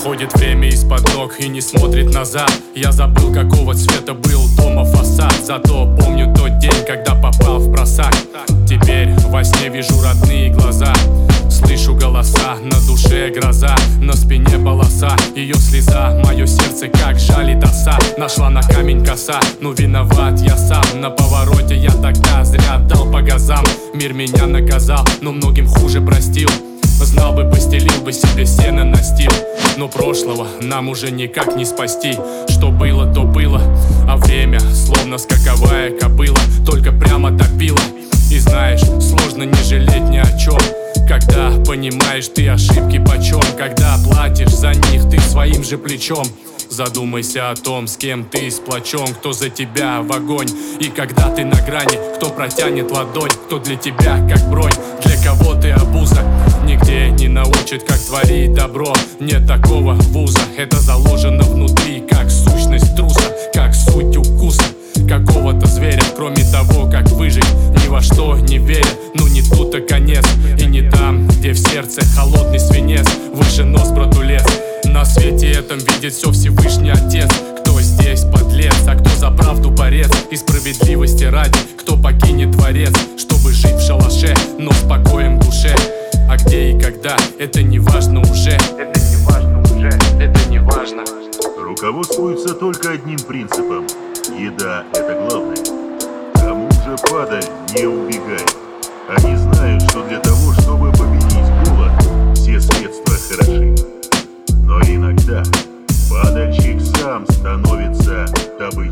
Уходит время из-под ног и не смотрит назад. Я забыл, какого цвета был дома фасад. Зато помню тот день, когда попал в просак. Теперь во сне вижу родные глаза, слышу голоса, на душе гроза, на спине полоса, ее слеза, мое сердце как жалит оса. Нашла на камень коса, ну виноват я сам. На повороте я тогда зря дал по газам. Мир меня наказал, но многим хуже простил. Знал бы, постелил бы себе сено настил. Но прошлого нам уже никак не спасти. Что было, то было, а время словно скаковая кобыла, только прямо топила. И знаешь, сложно не жалеть ни о чем, когда понимаешь ты ошибки почем. Когда платишь за них ты своим же плечом. Задумайся о том, с кем ты сплочен, кто за тебя в огонь. И когда ты на грани, кто протянет ладонь, кто для тебя как бронь, для кого ты обуза. Нигде не научат, как творить добро. Нет такого вуза, это заложено внутри, как сущность труса, как суть укуса какого-то зверя. Кроме того, как выжить, ни во что не веря. Ну не тут-то конец, и не там, где в сердце холодный свинец. Выше нос брату лез. На свете этом видит все Всевышний Отец. Кто здесь подлец, а кто за правду борец. И справедливости ради, кто покинет дворец, чтобы жить в шалаше, но с покоем в душе. А где и когда, это не важно уже. Это не важно уже, это не важно. Руководствуются только одним принципом: еда — это главное. Кому же падаль, не убегай. Они знают, что для того, чтобы победить голод, все средства хороши. Но иногда падальщик сам становится добычей.